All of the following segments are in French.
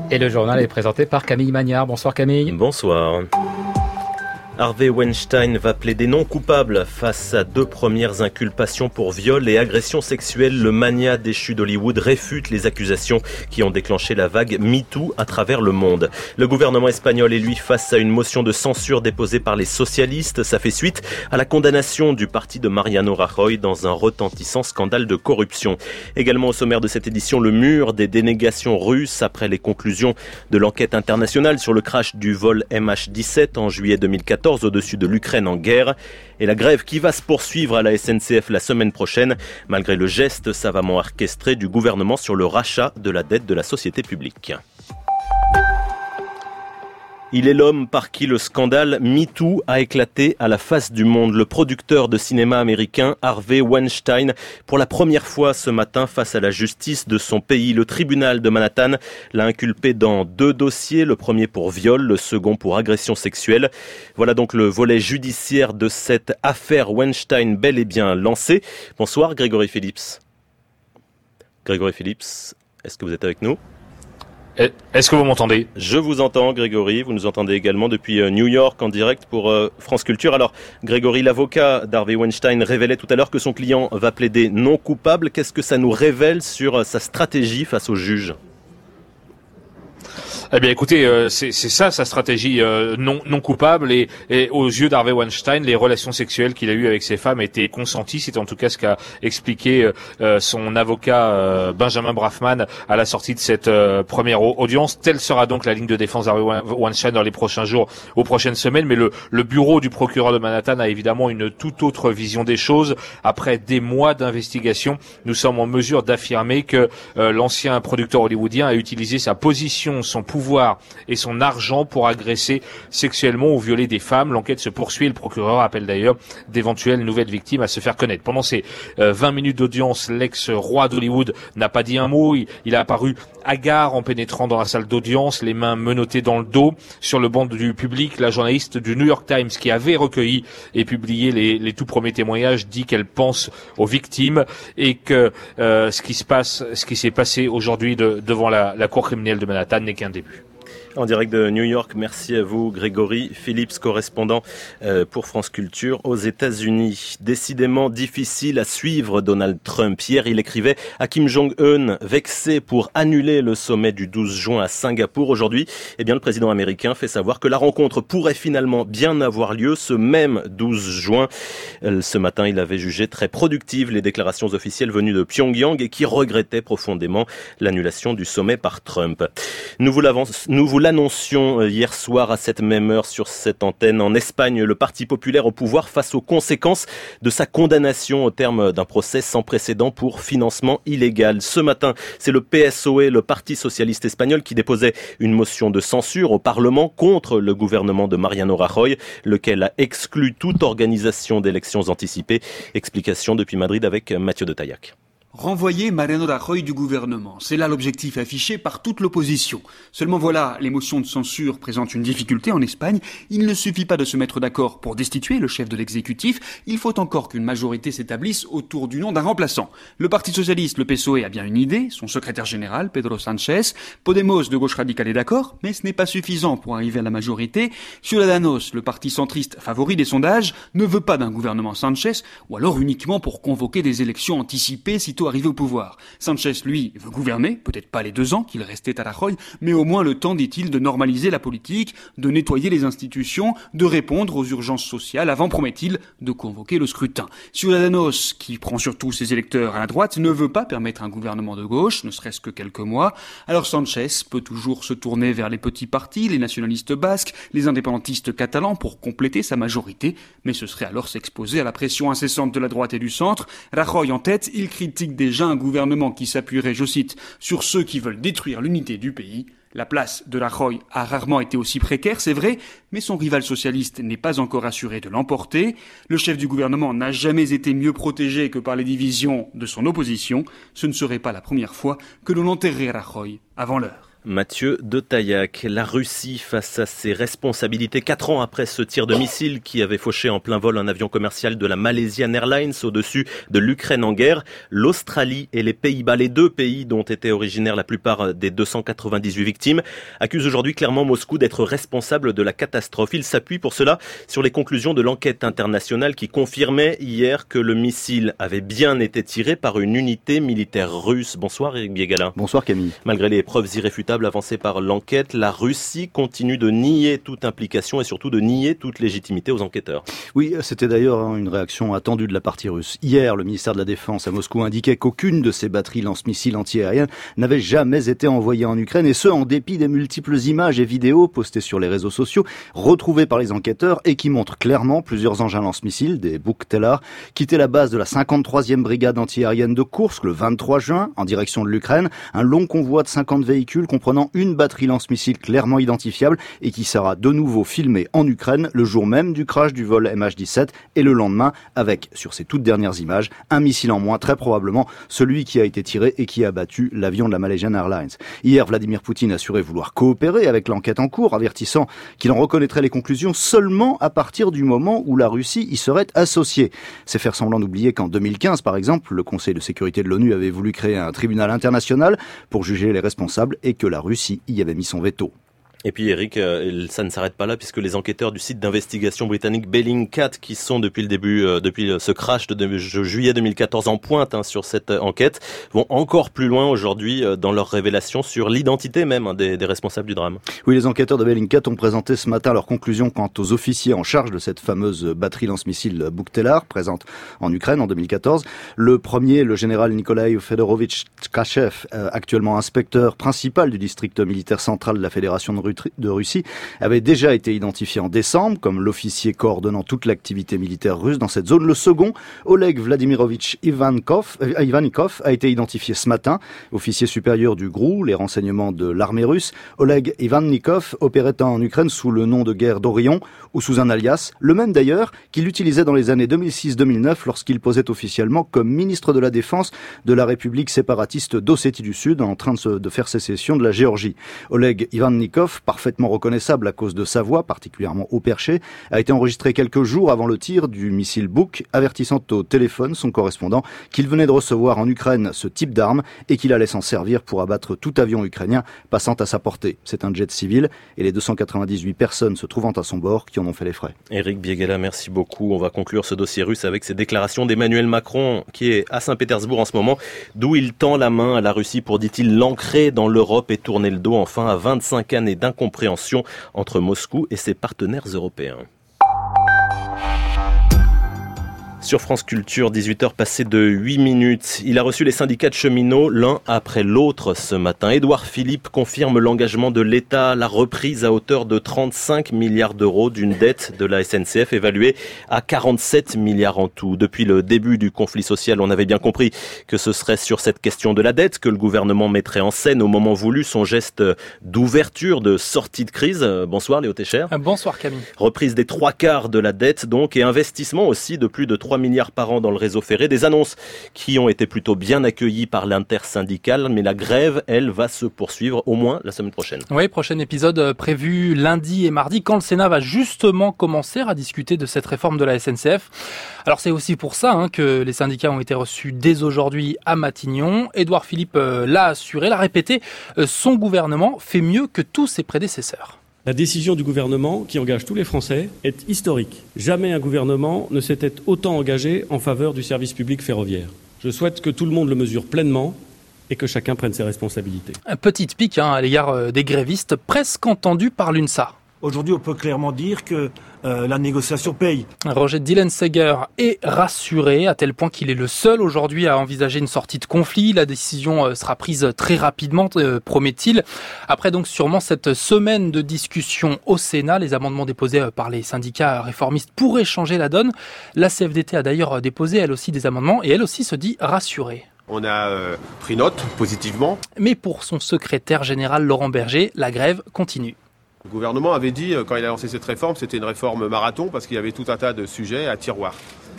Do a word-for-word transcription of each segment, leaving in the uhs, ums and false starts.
Et le journal est présenté par Camille Magnard. Bonsoir Camille. Bonsoir. Harvey Weinstein va plaider non coupable face à deux premières inculpations pour viol et agression sexuelle. Le magnat déchu d'Hollywood réfute les accusations qui ont déclenché la vague MeToo à travers le monde. Le gouvernement espagnol est lui face à une motion de censure déposée par les socialistes. Ça fait suite à la condamnation du parti de Mariano Rajoy dans un retentissant scandale de corruption. Également au sommaire de cette édition, le mur des dénégations russes après les conclusions de l'enquête internationale sur le crash du vol M H dix-sept en juillet deux mille quatorze. Au-dessus de l'Ukraine en guerre et la grève qui va se poursuivre à la S N C F la semaine prochaine malgré le geste savamment orchestré du gouvernement sur le rachat de la dette de la société publique. Il est l'homme par qui le scandale MeToo a éclaté à la face du monde. Le producteur de cinéma américain Harvey Weinstein, pour la première fois ce matin face à la justice de son pays. Le tribunal de Manhattan l'a inculpé dans deux dossiers, le premier pour viol, le second pour agression sexuelle. Voilà donc le volet judiciaire de cette affaire Weinstein bel et bien lancée. Bonsoir Grégory Phillips. Grégory Phillips, est-ce que vous êtes avec nous ? Est-ce que vous m'entendez ? Je vous entends, Grégory. Vous nous entendez également depuis New York en direct pour euh, France Culture. Alors, Grégory, l'avocat d'Harvey Weinstein révélait tout à l'heure que son client va plaider non coupable. Qu'est-ce que ça nous révèle sur euh, sa stratégie face au juge ? Eh bien, écoutez, euh, c'est, c'est ça sa stratégie euh, non non coupable et, et aux yeux d'Harvey Weinstein, les relations sexuelles qu'il a eues avec ses femmes étaient consenties. C'est en tout cas ce qu'a expliqué euh, son avocat euh, Benjamin Brafman à la sortie de cette euh, première audience. Telle sera donc la ligne de défense d'Harvey Weinstein dans les prochains jours, aux prochaines semaines. Mais le, le bureau du procureur de Manhattan a évidemment une toute autre vision des choses. Après des mois d'investigation, nous sommes en mesure d'affirmer que euh, l'ancien producteur hollywoodien a utilisé sa position, son pouvoir et son argent pour agresser sexuellement ou violer des femmes. L'enquête se poursuit. Le procureur appelle d'ailleurs d'éventuelles nouvelles victimes à se faire connaître. Pendant ces euh, vingt minutes d'audience, l'ex-roi d'Hollywood n'a pas dit un mot. Il, il a apparu hagard en pénétrant dans la salle d'audience, les mains menottées dans le dos. Sur le banc du public, la journaliste du New York Times qui avait recueilli et publié les, les tout premiers témoignages dit qu'elle pense aux victimes et que euh, ce qui se passe, ce qui s'est passé aujourd'hui de, devant la, la cour criminelle de Manhattan n'est qu'un début. En direct de New York, merci à vous Grégory Phillips, correspondant euh, pour France Culture aux États-Unis. Décidément difficile à suivre Donald Trump. Hier, il écrivait à Kim Jong-un, vexé pour annuler le sommet du douze juin à Singapour. Aujourd'hui, eh bien, le président américain fait savoir que la rencontre pourrait finalement bien avoir lieu ce même douze juin. Euh, ce matin, il avait jugé très productive les déclarations officielles venues de Pyongyang et qui regrettait profondément l'annulation du sommet par Trump. Nous vous l'avons, nous vous l'annoncions hier soir à cette même heure sur cette antenne. En Espagne, le Parti populaire au pouvoir face aux conséquences de sa condamnation au terme d'un procès sans précédent pour financement illégal. Ce matin, c'est le P S O E, le Parti socialiste espagnol, qui déposait une motion de censure au Parlement contre le gouvernement de Mariano Rajoy, lequel a exclu toute organisation d'élections anticipées. Explication depuis Madrid avec Mathieu de Taillac. Renvoyer Mariano Rajoy du gouvernement, c'est là l'objectif affiché par toute l'opposition. Seulement voilà, les motions de censure présentent une difficulté en Espagne. Il ne suffit pas de se mettre d'accord pour destituer le chef de l'exécutif, il faut encore qu'une majorité s'établisse autour du nom d'un remplaçant. Le Parti socialiste, le P S O E, a bien une idée, son secrétaire général, Pedro Sánchez. Podemos, de gauche radicale, est d'accord, mais ce n'est pas suffisant pour arriver à la majorité. Ciudadanos, le parti centriste favori des sondages, ne veut pas d'un gouvernement Sánchez, ou alors uniquement pour convoquer des élections anticipées sitôt arrivé au pouvoir. Sánchez, lui, veut gouverner, peut-être pas les deux ans qu'il restait à Rajoy, mais au moins le temps, dit-il, de normaliser la politique, de nettoyer les institutions, de répondre aux urgences sociales avant, promet-il, de convoquer le scrutin. Ciudadanos, qui prend surtout ses électeurs à la droite, ne veut pas permettre un gouvernement de gauche, ne serait-ce que quelques mois. Alors Sánchez peut toujours se tourner vers les petits partis, les nationalistes basques, les indépendantistes catalans pour compléter sa majorité, mais ce serait alors s'exposer à la pression incessante de la droite et du centre. Rajoy en tête, il critique déjà un gouvernement qui s'appuierait, je cite, sur ceux qui veulent détruire l'unité du pays. La place de Rajoy a rarement été aussi précaire, c'est vrai, mais son rival socialiste n'est pas encore assuré de l'emporter. Le chef du gouvernement n'a jamais été mieux protégé que par les divisions de son opposition. Ce ne serait pas la première fois que l'on enterrerait Rajoy avant l'heure. Mathieu de Taillac. La Russie face à ses responsabilités quatre ans après ce tir de missile qui avait fauché en plein vol un avion commercial de la Malaysian Airlines au-dessus de l'Ukraine en guerre. L'Australie et les Pays-Bas, les deux pays dont étaient originaires la plupart des deux cent quatre-vingt-dix-huit victimes, accusent aujourd'hui clairement Moscou d'être responsable de la catastrophe. Il s'appuie pour cela sur les conclusions de l'enquête internationale qui confirmait hier que le missile avait bien été tiré par une unité militaire russe. Bonsoir Eric Biegala. Bonsoir Camille. Malgré les preuves irréfutables avancées par l'enquête, la Russie continue de nier toute implication et surtout de nier toute légitimité aux enquêteurs. Oui, c'était d'ailleurs une réaction attendue de la partie russe. Hier, le ministère de la Défense à Moscou indiquait qu'aucune de ces batteries lance-missiles antiaériennes n'avait jamais été envoyée en Ukraine, et ce, en dépit des multiples images et vidéos postées sur les réseaux sociaux, retrouvées par les enquêteurs et qui montrent clairement plusieurs engins lance-missiles, des Buk-Telar, quitter la base de la cinquante-troisième brigade antiaérienne de Koursk le vingt-trois juin en direction de l'Ukraine. Un long convoi de cinquante véhicules comprenant une batterie lance-missile clairement identifiable et qui sera de nouveau filmé en Ukraine le jour même du crash du vol M H dix-sept et le lendemain avec, sur ces toutes dernières images, un missile en moins, très probablement celui qui a été tiré et qui a abattu l'avion de la Malaysian Airlines. Hier, Vladimir Poutine assurait vouloir coopérer avec l'enquête en cours, avertissant qu'il en reconnaîtrait les conclusions seulement à partir du moment où la Russie y serait associée. C'est faire semblant d'oublier qu'en deux mille quinze, par exemple, le Conseil de sécurité de l'ONU avait voulu créer un tribunal international pour juger les responsables et que la Russie y avait mis son veto. Et puis Eric, ça ne s'arrête pas là puisque les enquêteurs du site d'investigation britannique Bellingcat, qui sont depuis le début, euh, depuis ce crash de, de juillet deux mille quatorze en pointe hein, sur cette enquête, vont encore plus loin aujourd'hui euh, dans leurs révélations sur l'identité même hein, des, des responsables du drame. Oui, les enquêteurs de Bellingcat ont présenté ce matin leurs conclusions quant aux officiers en charge de cette fameuse batterie lance-missile Buk-Telar, présente en Ukraine en deux mille quatorze. Le premier, le général Nikolai Fedorovitch Tkachev, euh, actuellement inspecteur principal du district militaire central de la Fédération de de Russie, avait déjà été identifié en décembre comme l'officier coordonnant toute l'activité militaire russe dans cette zone. Le second, Oleg Vladimirovitch Ivankov, euh, Ivanikov, a été identifié ce matin, officier supérieur du G R U, les renseignements de l'armée russe. Oleg Ivanikov opérait en Ukraine sous le nom de guerre d'Orion ou sous un alias, le même d'ailleurs qu'il utilisait dans les années deux mille six deux mille neuf lorsqu'il posait officiellement comme ministre de la Défense de la République séparatiste d'Ossétie du Sud en train de, se, de faire sécession de la Géorgie. Oleg Ivanikov, parfaitement reconnaissable à cause de sa voix, particulièrement haut perché, a été enregistré quelques jours avant le tir du missile Buk, avertissant au téléphone son correspondant qu'il venait de recevoir en Ukraine ce type d'arme et qu'il allait s'en servir pour abattre tout avion ukrainien passant à sa portée. C'est un jet civil et les deux cent quatre-vingt-dix-huit personnes se trouvant à son bord qui en ont fait les frais. Eric Biegala, merci beaucoup. On va conclure ce dossier russe avec ces déclarations d'Emmanuel Macron qui est à Saint-Pétersbourg en ce moment, d'où il tend la main à la Russie pour, dit-il, l'ancrer dans l'Europe et tourner le dos enfin à vingt-cinq années d'incompréhension entre Moscou et ses partenaires européens. Sur France Culture, dix-huit heures passées de huit minutes. Il a reçu les syndicats de cheminots l'un après l'autre ce matin. Édouard Philippe confirme l'engagement de l'État, la reprise à hauteur de trente-cinq milliards d'euros d'une dette de la S N C F évaluée à quarante-sept milliards en tout. Depuis le début du conflit social, on avait bien compris que ce serait sur cette question de la dette que le gouvernement mettrait en scène au moment voulu son geste d'ouverture, de sortie de crise. Bonsoir Léo Técher. Bonsoir Camille. Reprise des trois quarts de la dette donc et investissement aussi de plus de trois milliards par an dans le réseau ferré. Des annonces qui ont été plutôt bien accueillies par l'intersyndicale, mais la grève, elle, va se poursuivre au moins la semaine prochaine. Oui, prochain épisode prévu lundi et mardi quand le Sénat va justement commencer à discuter de cette réforme de la S N C F. Alors c'est aussi pour ça hein, que les syndicats ont été reçus dès aujourd'hui à Matignon. Édouard Philippe euh, l'a assuré, l'a répété, euh, son gouvernement fait mieux que tous ses prédécesseurs. La décision du gouvernement, qui engage tous les Français, est historique. Jamais un gouvernement ne s'était autant engagé en faveur du service public ferroviaire. Je souhaite que tout le monde le mesure pleinement et que chacun prenne ses responsabilités. Un petit pic hein, à l'égard des grévistes, presque entendu par l'UNSA. Aujourd'hui, on peut clairement dire que euh, la négociation paye. Roger Dillenseger est rassuré, à tel point qu'il est le seul aujourd'hui à envisager une sortie de conflit. La décision sera prise très rapidement, euh, promet-il. Après donc sûrement cette semaine de discussion au Sénat, les amendements déposés par les syndicats réformistes pourraient changer la donne. La C F D T a d'ailleurs déposé elle aussi des amendements et elle aussi se dit rassurée. On a euh, pris note positivement. Mais pour son secrétaire général Laurent Berger, la grève continue. Le gouvernement avait dit, quand il a lancé cette réforme, c'était une réforme marathon parce qu'il y avait tout un tas de sujets à tiroir.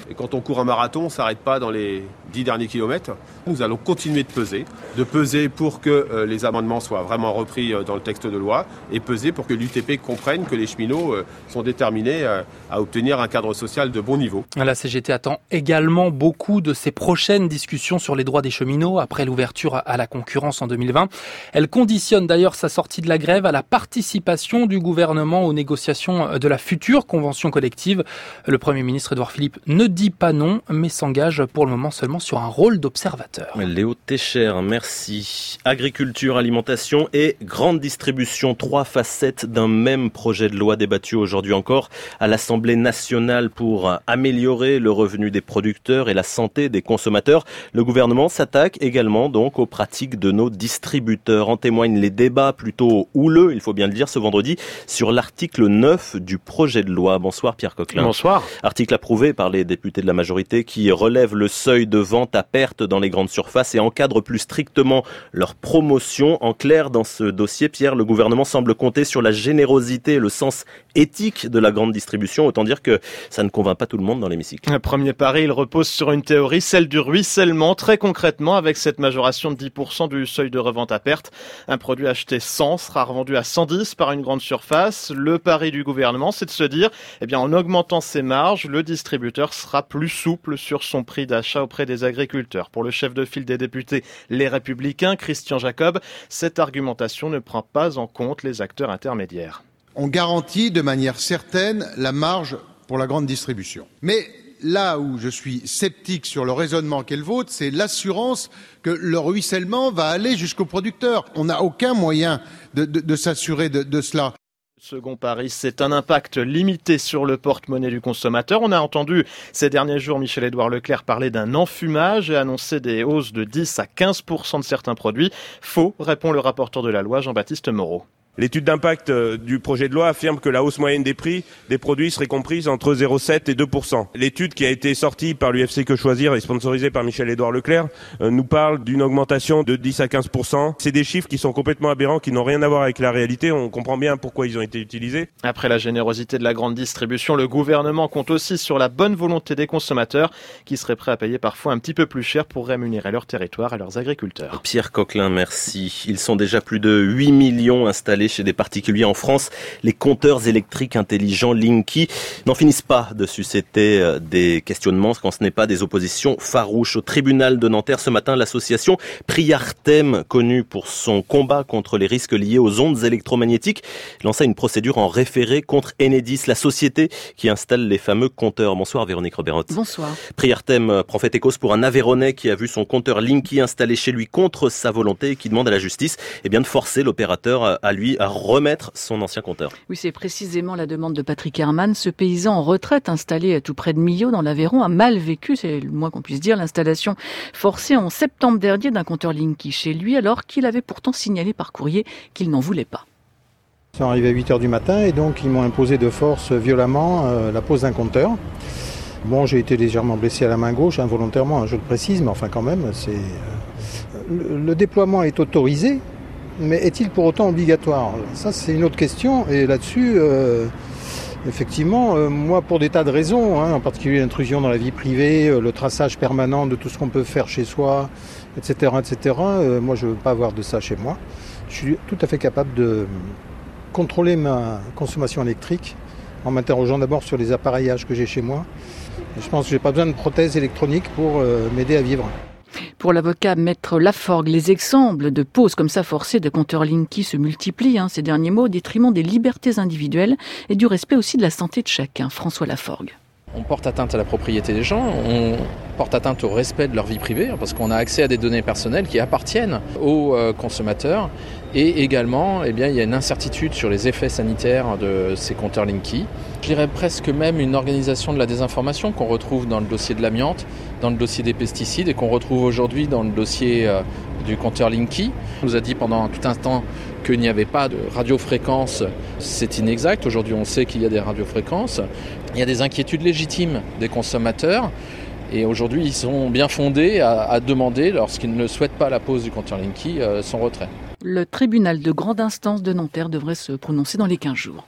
Et quand on court un marathon, on ne s'arrête pas dans les dix derniers kilomètres. Nous allons continuer de peser, de peser pour que euh, les amendements soient vraiment repris euh, dans le texte de loi et peser pour que l'U T P comprenne que les cheminots euh, sont déterminés euh, à obtenir un cadre social de bon niveau. La C G T attend également beaucoup de ses prochaines discussions sur les droits des cheminots après l'ouverture à la concurrence en deux mille vingt. Elle conditionne d'ailleurs sa sortie de la grève à la participation du gouvernement aux négociations de la future convention collective. Le Premier ministre Édouard Philippe ne dit pas non, mais s'engage pour le moment seulement sur un rôle d'observateur. Léo Técher, merci. Agriculture, alimentation et grande distribution, trois facettes d'un même projet de loi débattu aujourd'hui encore à l'Assemblée nationale pour améliorer le revenu des producteurs et la santé des consommateurs. Le gouvernement s'attaque également donc aux pratiques de nos distributeurs. En témoignent les débats plutôt houleux, il faut bien le dire, ce vendredi sur l'article neuf du projet de loi. Bonsoir Pierre Coquelin. Bonsoir. Article approuvé par les députés de la majorité qui relève le seuil de vente à perte dans les grandes surfaces et encadre plus strictement leur promotion. En clair, dans ce dossier, Pierre, le gouvernement semble compter sur la générosité et le sens éthique de la grande distribution. Autant dire que ça ne convainc pas tout le monde dans l'hémicycle. Le premier pari, il repose sur une théorie, celle du ruissellement. Très concrètement, avec cette majoration de dix pour cent du seuil de revente à perte, un produit acheté cent sera revendu à cent dix par une grande surface. Le pari du gouvernement, c'est de se dire, eh bien, en augmentant ses marges, le distributeur sera plus souple sur son prix d'achat auprès des agriculteurs. Pour le chef de file des députés Les Républicains, Christian Jacob, cette argumentation ne prend pas en compte les acteurs intermédiaires. On garantit de manière certaine la marge pour la grande distribution. Mais là où je suis sceptique sur le raisonnement qu'est le vôtre, c'est l'assurance que le ruissellement va aller jusqu'au producteur. On n'a aucun moyen de, de, de s'assurer de, de cela. Second pari, c'est un impact limité sur le porte-monnaie du consommateur. On a entendu ces derniers jours Michel-Édouard Leclerc parler d'un enfumage et annoncer des hausses de dix à quinze pour cent de certains produits. Faux, répond le rapporteur de la loi, Jean-Baptiste Moreau. L'étude d'impact du projet de loi affirme que la hausse moyenne des prix des produits serait comprise entre zéro virgule sept et deux pour cent. L'étude qui a été sortie par l'U F C Que Choisir et sponsorisée par Michel-Édouard Leclerc euh, nous parle d'une augmentation de dix à quinze pour cent. C'est des chiffres qui sont complètement aberrants, qui n'ont rien à voir avec la réalité. On comprend bien pourquoi ils ont été utilisés. Après la générosité de la grande distribution, le gouvernement compte aussi sur la bonne volonté des consommateurs qui seraient prêts à payer parfois un petit peu plus cher pour rémunérer leur territoire et leurs agriculteurs. Pierre Coquelin, merci. Ils sont déjà plus de huit millions installés chez des particuliers en France. Les compteurs électriques intelligents Linky n'en finissent pas de susciter des questionnements quand ce n'est pas des oppositions farouches. Au tribunal de Nanterre ce matin, l'association Priartem, connue pour son combat contre les risques liés aux ondes électromagnétiques, lança une procédure en référé contre Enedis, la société qui installe les fameux compteurs. Bonsoir Véronique Roberotte. Bonsoir. Priartem prend fait et cause pour un Aveyronais qui a vu son compteur Linky installé chez lui contre sa volonté et qui demande à la justice eh bien, de forcer l'opérateur à lui à remettre son ancien compteur. Oui, c'est précisément la demande de Patrick Herman. Ce paysan en retraite installé tout près de Millau dans l'Aveyron a mal vécu, c'est le moins qu'on puisse dire, l'installation forcée en septembre dernier d'un compteur Linky chez lui alors qu'il avait pourtant signalé par courrier qu'il n'en voulait pas. Ils sont arrivés à huit heures du matin et donc ils m'ont imposé de force violemment euh, la pose d'un compteur. Bon, j'ai été légèrement blessé à la main gauche, involontairement, je le précise, mais enfin quand même, c'est euh, le, le déploiement est autorisé, mais est-il pour autant obligatoire ? Ça, c'est une autre question, et là-dessus, euh, effectivement, euh, moi, pour des tas de raisons, hein, en particulier l'intrusion dans la vie privée, euh, le traçage permanent de tout ce qu'on peut faire chez soi, et cetera, et cetera, euh, moi, je ne veux pas avoir de ça chez moi. Je suis tout à fait capable de contrôler ma consommation électrique en m'interrogeant d'abord sur les appareillages que j'ai chez moi. Et je pense que je n'ai pas besoin de prothèses électroniques pour euh, m'aider à vivre. Pour l'avocat Maître Laforgue, les exemples de poses comme ça forcées de compteurs Linky se multiplient hein, ces derniers mois au détriment des libertés individuelles et du respect aussi de la santé de chacun. François Laforgue. On porte atteinte à la propriété des gens, on porte atteinte au respect de leur vie privée parce qu'on a accès à des données personnelles qui appartiennent aux euh, consommateurs et également eh bien, il y a une incertitude sur les effets sanitaires de ces compteurs Linky. Je dirais presque même une organisation de la désinformation qu'on retrouve dans le dossier de l'amiante, dans le dossier des pesticides et qu'on retrouve aujourd'hui dans le dossier euh, du compteur Linky. On nous a dit pendant tout un temps qu'il n'y avait pas de radiofréquence, c'est inexact. Aujourd'hui, on sait qu'il y a des radiofréquences. Il y a des inquiétudes légitimes des consommateurs et aujourd'hui, ils sont bien fondés à, à demander, lorsqu'ils ne souhaitent pas la pose du compteur Linky, euh, son retrait. Le tribunal de grande instance de Nanterre devrait se prononcer dans les quinze jours.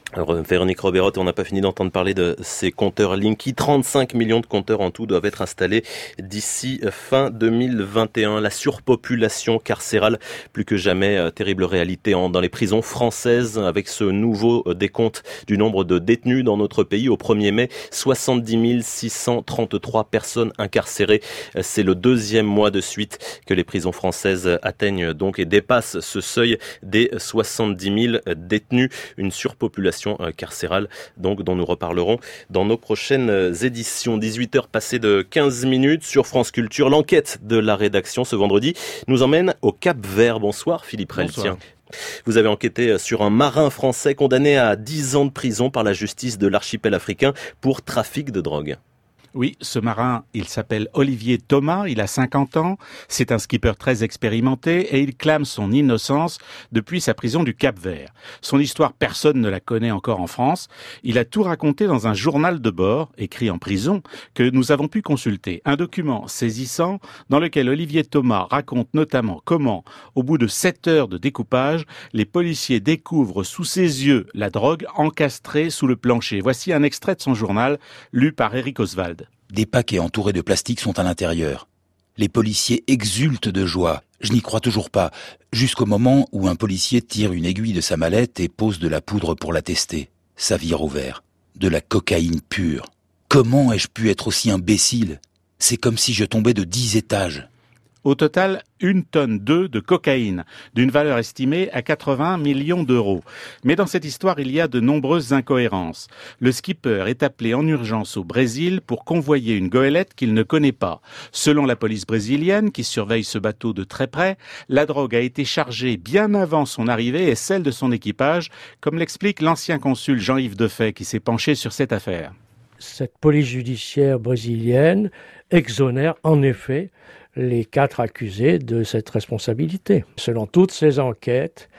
Alors, Véronique Roberot, on n'a pas fini d'entendre parler de ces compteurs Linky. trente-cinq millions de compteurs en tout doivent être installés d'ici fin deux mille vingt et un. La surpopulation carcérale, plus que jamais terrible réalité dans les prisons françaises, avec ce nouveau décompte du nombre de détenus dans notre pays. Au premier mai, soixante-dix mille six cent trente-trois personnes incarcérées. C'est le deuxième mois de suite que les prisons françaises atteignent donc et dépassent ce seuil des soixante-dix mille détenus. Une surpopulation carcérale, donc, dont nous reparlerons dans nos prochaines éditions. dix-huit heures passées de quinze minutes sur France Culture. L'enquête de la rédaction ce vendredi nous emmène au Cap-Vert. Bonsoir Philippe Reltien. Vous avez enquêté sur un marin français condamné à dix ans de prison par la justice de l'archipel africain pour trafic de drogue. Oui, ce marin, il s'appelle Olivier Thomas, il a cinquante ans, c'est un skipper très expérimenté et il clame son innocence depuis sa prison du Cap-Vert. Son histoire, personne ne la connaît encore en France. Il a tout raconté dans un journal de bord, écrit en prison, que nous avons pu consulter. Un document saisissant dans lequel Olivier Thomas raconte notamment comment, au bout de sept heures de découpage, les policiers découvrent sous ses yeux la drogue encastrée sous le plancher. Voici un extrait de son journal, lu par Eric Oswald. Des paquets entourés de plastique sont à l'intérieur. Les policiers exultent de joie. Je n'y crois toujours pas, jusqu'au moment où un policier tire une aiguille de sa mallette et pose de la poudre pour la tester. Ça vire au vert. De la cocaïne pure. Comment ai-je pu être aussi imbécile ? C'est comme si je tombais de dix étages. Au total, une tonne deux de cocaïne, d'une valeur estimée à quatre-vingts millions d'euros. Mais dans cette histoire, il y a de nombreuses incohérences. Le skipper est appelé en urgence au Brésil pour convoyer une goélette qu'il ne connaît pas. Selon la police brésilienne, qui surveille ce bateau de très près, la drogue a été chargée bien avant son arrivée et celle de son équipage, comme l'explique l'ancien consul Jean-Yves Defay, qui s'est penché sur cette affaire. Cette police judiciaire brésilienne exonère en effet les quatre accusés de cette responsabilité. Selon toutes ces enquêtes,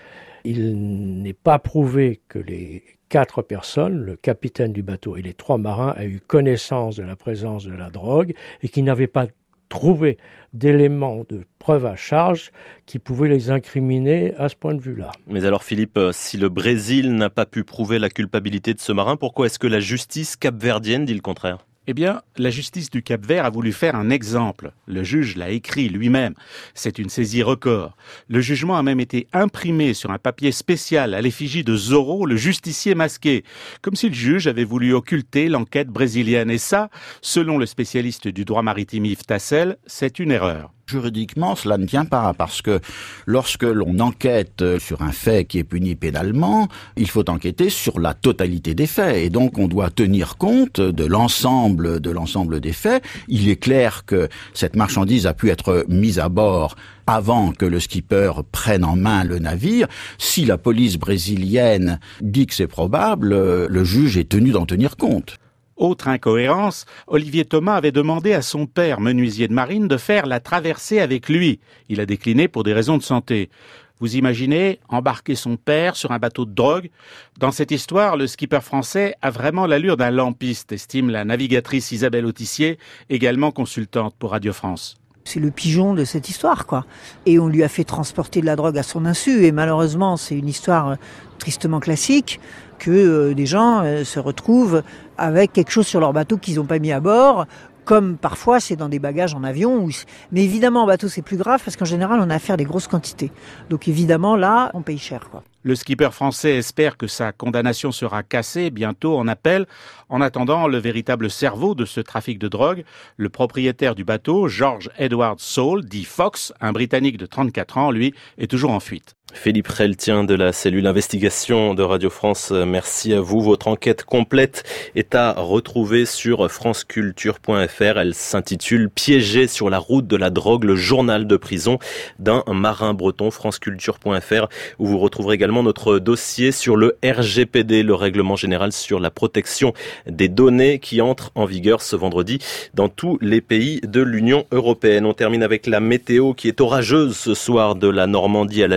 il n'est pas prouvé que les quatre personnes, le capitaine du bateau et les trois marins, aient eu connaissance de la présence de la drogue et qu'ils n'avaient pas trouvé d'éléments de preuve à charge qui pouvaient les incriminer à ce point de vue-là. Mais alors Philippe, si le Brésil n'a pas pu prouver la culpabilité de ce marin, pourquoi est-ce que la justice capverdienne dit le contraire ? Eh bien, la justice du Cap-Vert a voulu faire un exemple. Le juge l'a écrit lui-même. C'est une saisie record. Le jugement a même été imprimé sur un papier spécial à l'effigie de Zorro, le justicier masqué. Comme si le juge avait voulu occulter l'enquête brésilienne. Et ça, selon le spécialiste du droit maritime Yves Tassel, c'est une erreur. Juridiquement, cela ne tient pas, parce que lorsque l'on enquête sur un fait qui est puni pénalement, il faut enquêter sur la totalité des faits, et donc on doit tenir compte de l'ensemble de l'ensemble des faits. Il est clair que cette marchandise a pu être mise à bord avant que le skipper prenne en main le navire. Si la police brésilienne dit que c'est probable, le juge est tenu d'en tenir compte. Autre incohérence, Olivier Thomas avait demandé à son père, menuisier de marine, de faire la traversée avec lui. Il a décliné pour des raisons de santé. Vous imaginez embarquer son père sur un bateau de drogue ? Dans cette histoire, le skipper français a vraiment l'allure d'un lampiste, estime la navigatrice Isabelle Autissier, également consultante pour Radio France. C'est le pigeon de cette histoire, quoi. Et on lui a fait transporter de la drogue à son insu. Et malheureusement, c'est une histoire tristement classique que euh, des gens euh, se retrouvent avec quelque chose sur leur bateau qu'ils n'ont pas mis à bord, comme parfois c'est dans des bagages en avion. Où... Mais évidemment, en bateau, c'est plus grave parce qu'en général, on a affaire à des grosses quantités. Donc évidemment, là, on paye cher, quoi. Le skipper français espère que sa condamnation sera cassée bientôt en appel. En attendant, le véritable cerveau de ce trafic de drogue, le propriétaire du bateau, George Edward Saul, dit Fox, un Britannique de trente-quatre ans, lui, est toujours en fuite. Philippe Reltien de la cellule investigation de Radio France, merci à vous. Votre enquête complète est à retrouver sur franceculture point f r. Elle s'intitule « Piégé sur la route de la drogue, le journal de prison d'un marin breton », franceculture point f r, où vous retrouverez également notre dossier sur le R G P D, le règlement général sur la protection des données, qui entre en vigueur ce vendredi dans tous les pays de l'Union européenne. On termine avec la météo qui est orageuse ce soir, de la Normandie à la Gironde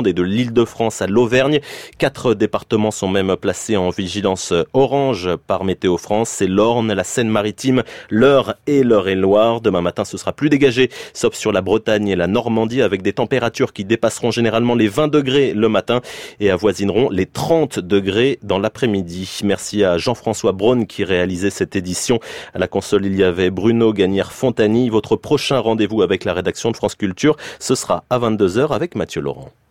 Gironde et de l'Île-de-France à l'Auvergne. Quatre départements sont même placés en vigilance orange par Météo France. C'est l'Orne, la Seine-Maritime, l'Eure et l'Eure-et-Loire. Demain matin, ce sera plus dégagé, sauf sur la Bretagne et la Normandie, avec des températures qui dépasseront généralement les vingt degrés le matin et avoisineront les trente degrés dans l'après-midi. Merci à Jean-François Braun qui réalisait cette édition. À la console, il y avait Bruno Gagnère-Fontany. Votre prochain rendez-vous avec la rédaction de France Culture, ce sera à vingt-deux heures avec Mathieu Laurent.